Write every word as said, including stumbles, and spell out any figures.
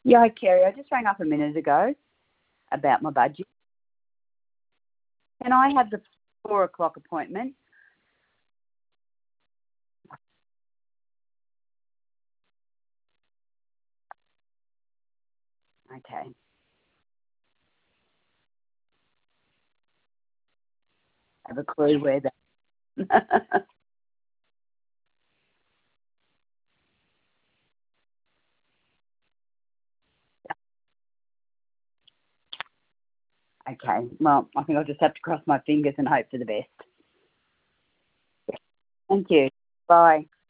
Yeah, hi, Kerry. I just rang up a minute ago about my budget. Can I have the four o'clock appointment? Okay. Have a clue where that. Okay. Well, I think I'll just have to cross my fingers and hope for the best. Thank you. Bye.